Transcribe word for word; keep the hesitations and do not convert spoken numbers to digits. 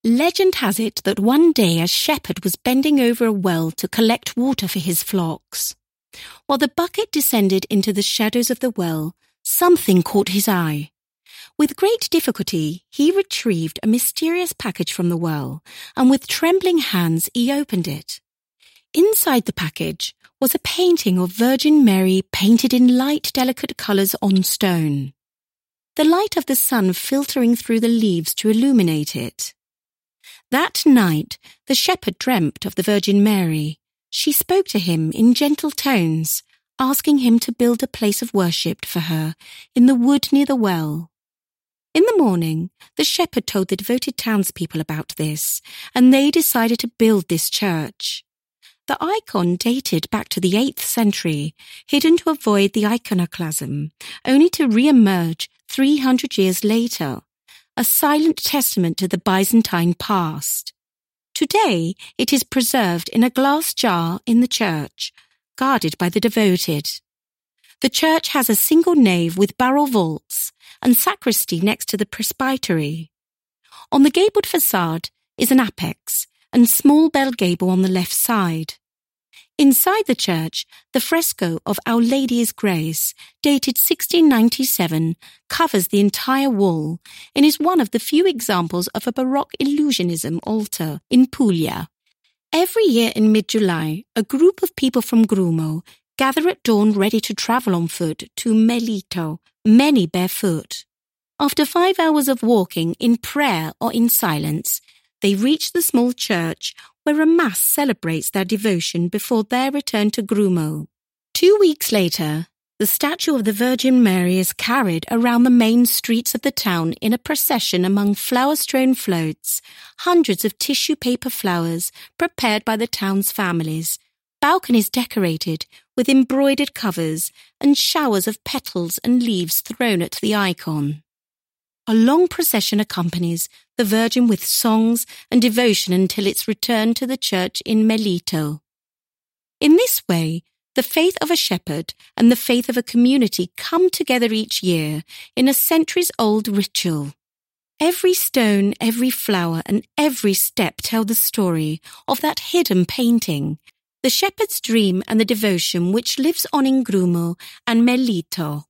Legend has it that one day a shepherd was bending over a well to collect water for his flocks. While the bucket descended into the shadows of the well, something caught his eye. With great difficulty, he retrieved a mysterious package from the well, and with trembling hands he opened it. Inside the package was a painting of Virgin Mary painted in light, delicate colours on stone. The light of the sun filtering through the leaves to illuminate it. That night, the shepherd dreamt of the Virgin Mary. She spoke to him in gentle tones, asking him to build a place of worship for her in the wood near the well. In the morning, the shepherd told the devoted townspeople about this, and they decided to build this church. The icon dated back to the eighth century, hidden to avoid the iconoclasm, only to re-emerge three hundred years later, a silent testament to the Byzantine past. Today, it is preserved in a glass jar in the church, guarded by the devoted. The church has a single nave with barrel vaults and sacristy next to the presbytery. On the gabled facade is an apex and small bell gable on the left side. Inside the church, the fresco of Our Lady's Grace, dated sixteen ninety-seven, covers the entire wall and is one of the few examples of a Baroque illusionism altar in Puglia. Every year in mid-July, a group of people from Grumo gather at dawn ready to travel on foot to Melito, many barefoot. After five hours of walking in prayer or in silence, they reach the small church where a mass celebrates their devotion before their return to Grumo. Two weeks later, the statue of the Virgin Mary is carried around the main streets of the town in a procession among flower-strewn floats, hundreds of tissue paper flowers prepared by the town's families, balconies decorated with embroidered covers, and showers of petals and leaves thrown at the icon. A long procession accompanies the Virgin with songs and devotion until its return to the church in Melito. In this way, the faith of a shepherd and the faith of a community come together each year in a centuries-old ritual. Every stone, every flower, and every step tell the story of that hidden painting, the shepherd's dream and the devotion which lives on in Grumo and Melito.